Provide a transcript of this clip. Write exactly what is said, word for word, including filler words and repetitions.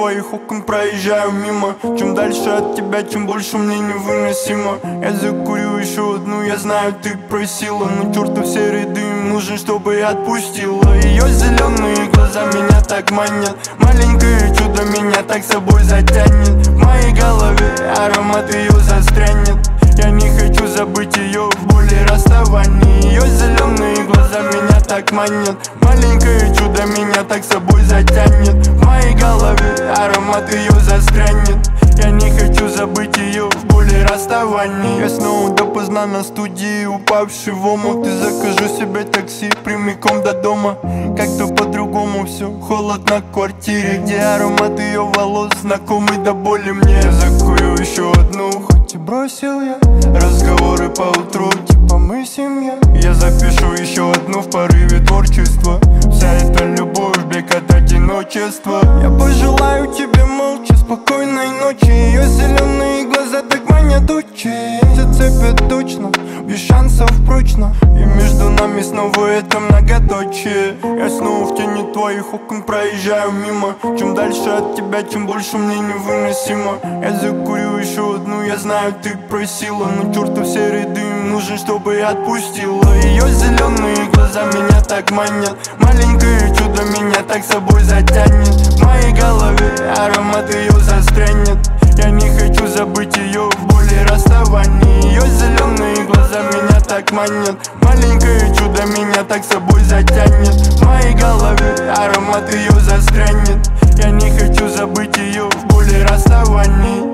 твоих окон проезжаю мимо. Чем дальше от тебя, тем больше мне невыносимо. Я закурю еще одну, я знаю, ты просила, но чертов серый дым нужен, чтобы я отпустила. Ее зеленые глаза меня так манят, маленькое чудо меня так собой затянет. В моей голове аромат ее застрянет. Я не хочу забыть ее в боли расставания. Ее зеленые глаза меня так манят, маленькое чудо меня так собой затянет. В моей голове аромат ее застрянет. Я не хочу забыть ее в боли расставания. Я снова допоздна на студии, упавший в омут. И закажу себе такси прямиком до дома. Как-то по-другому все, холод на квартире, где аромат ее волос знакомый до боли мне. Я закурю еще одну, хоть и бросил я разговоры по утру, типа мы семья. Я запишу еще одну в порыве творчества. Вся эта любовь, бег от одиночества. Я пожелаю тебе молча спокойной ночи. Ее зеленые глаза так манят очи. Зацепят точно, без шансов прочно. И между нами снова это многоточие. Я снова в тени твоих окон проезжаю мимо. Чем дальше от тебя, тем больше мне невыносимо. Я закурю еще одну, я знаю, ты просила, но чертов серый дым нужен, чтобы я отпустила. Ее зеленые глаза меня так манят, маленькое чудо меня так собой затянет. В моей голове аромат ее застрянет. Я не хочу забыть ее в боли расставания. Ее зеленые глаза меня так манят, маленькое чудо меня так собой затянет. В моей голове аромат ее застрянет. Я не хочу забыть ее в боли расставания.